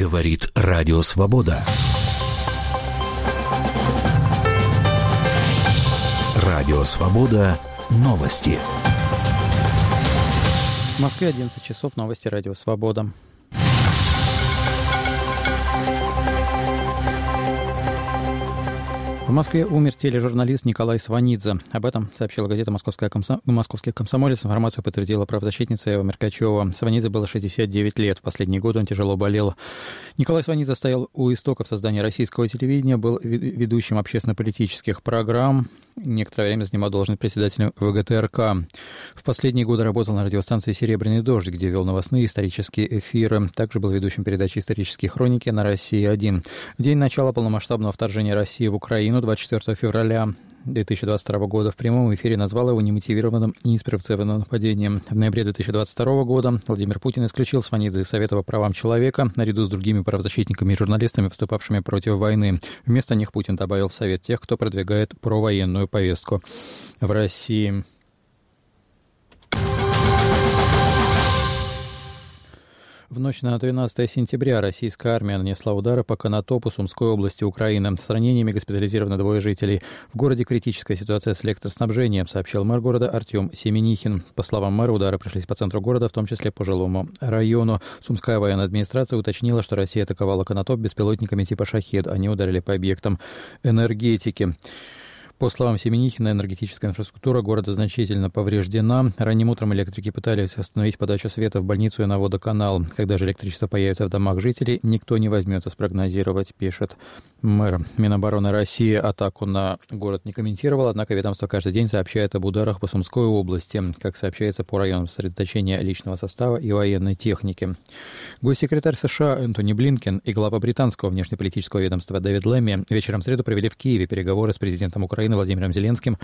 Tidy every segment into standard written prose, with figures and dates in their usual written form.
Говорит Радио Свобода. Радио Свобода. Новости. В Москве 11 часов. Новости Радио Свобода. В Москве умер тележурналист Николай Сванидзе. Об этом сообщила газета «Московский комсомолец». Информацию подтвердила правозащитница Эва Меркачева. Сванидзе было 69 лет. В последние годы он тяжело болел. Николай Сванидзе стоял у истоков создания российского телевидения, был ведущим общественно-политических программ. Некоторое время занимал должность председателя ВГТРК. В последние годы работал на радиостанции «Серебряный дождь», где вел новостные исторические эфиры. Также был ведущим передачи «Исторические хроники» на «Россия-1». В день начала полномасштабного вторжения России в Украину, 24 февраля 2022 года, в прямом эфире назвал его немотивированным и неспровоцированным нападением. В ноябре 2022 года Владимир Путин исключил Сванидзе из Совета по правам человека наряду с другими правозащитниками и журналистами, выступавшими против войны. Вместо них Путин добавил в Совет тех, кто продвигает провоенную повестку в России. В ночь на 12 сентября российская армия нанесла удары по Конотопу Сумской области Украины. С ранениями госпитализировано 2 жителей. В городе критическая ситуация с электроснабжением, сообщил мэр города Артем Семенихин. По словам мэра, удары пришлись по центру города, в том числе по жилому району. Сумская военная администрация уточнила, что Россия атаковала Конотоп беспилотниками типа «Шахед». Они ударили по объектам энергетики. По словам Семенихина, энергетическая инфраструктура города значительно повреждена. Ранним утром электрики пытались остановить подачу света в больницу и на водоканал. Когда же электричество появится в домах жителей, никто не возьмется спрогнозировать, пишет мэр. Минобороны России атаку на город не комментировал, однако ведомство каждый день сообщает об ударах по Сумской области, как сообщается, по районам сосредоточения личного состава и военной техники. Госсекретарь США Энтони Блинкен и глава британского внешнеполитического ведомства Дэвид Лэмми вечером в среду провели в Киеве переговоры с президентом Украины Владимиром Зеленским,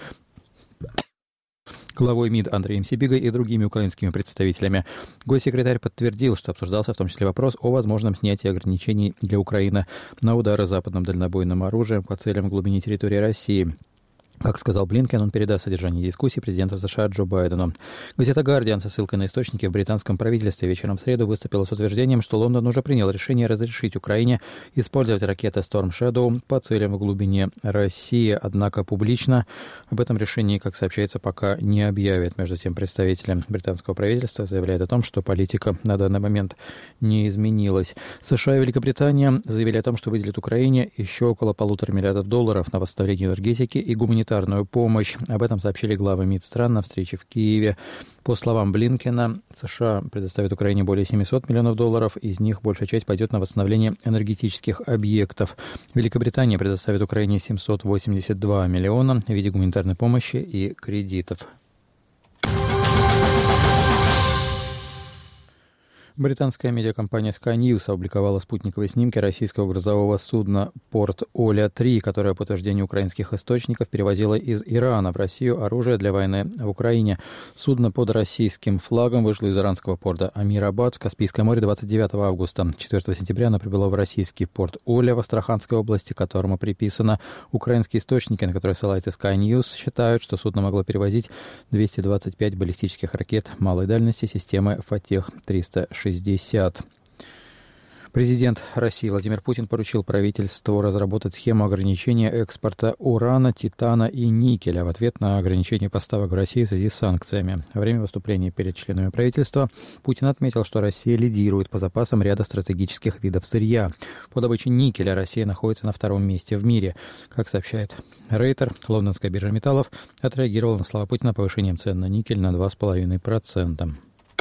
главой МИД Андреем Сибигой и другими украинскими представителями. Госсекретарь подтвердил, что обсуждался в том числе вопрос о возможном снятии ограничений для Украины на удары западным дальнобойным оружием по целям в глубине территории России. Как сказал Блинкен, он передаст содержание дискуссии президенту США Джо Байдену. Газета «Гардиан» со ссылкой на источники в британском правительстве вечером в среду выступила с утверждением, что Лондон уже принял решение разрешить Украине использовать ракеты Storm Shadow по целям в глубине России. Однако публично об этом решении, как сообщается, пока не объявит. Между тем, представитель британского правительства заявляет о том, что политика на данный момент не изменилась. США и Великобритания заявили о том, что выделят Украине еще около $1,5 миллиарда на восстановление энергетики и гуманитарную помощь. Об этом сообщили главы МИД стран на встрече в Киеве. По словам Блинкена, США предоставят Украине более $700 миллионов, из них большая часть пойдет на восстановление энергетических объектов. Великобритания предоставит Украине $782 миллиона в виде гуманитарной помощи и кредитов. Британская медиакомпания Sky News опубликовала спутниковые снимки российского грузового судна «Порт Оля-3», которое, по утверждению украинских источников, перевозило из Ирана в Россию оружие для войны в Украине. Судно под российским флагом вышло из иранского порта Амир-Абад в Каспийское море 29 августа. 4 сентября оно прибыло в российский порт Оля в Астраханской области, к которому приписано. Украинские источники, на которые ссылается Sky News, считают, что судно могло перевозить 225 баллистических ракет малой дальности системы «Фатех-360». Президент России Владимир Путин поручил правительству разработать схему ограничения экспорта урана, титана и никеля в ответ на ограничение поставок в России в связи с санкциями. Во время выступления перед членами правительства Путин отметил, что Россия лидирует по запасам ряда стратегических видов сырья. По добыче никеля Россия находится на 2-м месте в мире. Как сообщает Рейтер, лондонская биржа металлов отреагировала на слова Путина повышением цен на никель на 2,5%.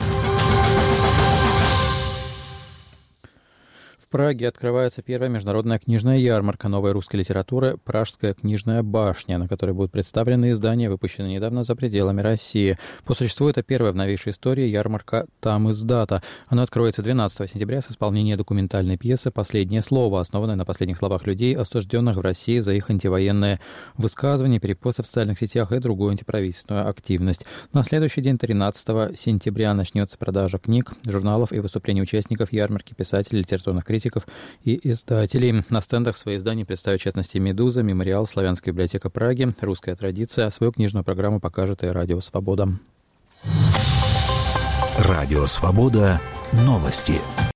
В Праге открывается первая международная книжная ярмарка новой русской литературы «Пражская книжная башня», на которой будут представлены издания, выпущенные недавно за пределами России. По существу это первая в новейшей истории ярмарка «Там издата». Она откроется 12 сентября с исполнением документальной пьесы «Последнее слово», основанной на последних словах людей, осужденных в России за их антивоенные высказывания, перепосты в социальных сетях и другую антиправительственную активность. На следующий день, 13 сентября, начнется продажа книг, журналов и выступлений участников ярмарки, писателей, литературных критиков и издателей. На стендах свои издания представят, в частности, «Медуза», «Мемориал», «Славянская библиотека Праги», «Русская традиция». Свою книжную программу покажет и «Радио Свобода». Радио Свобода. Новости.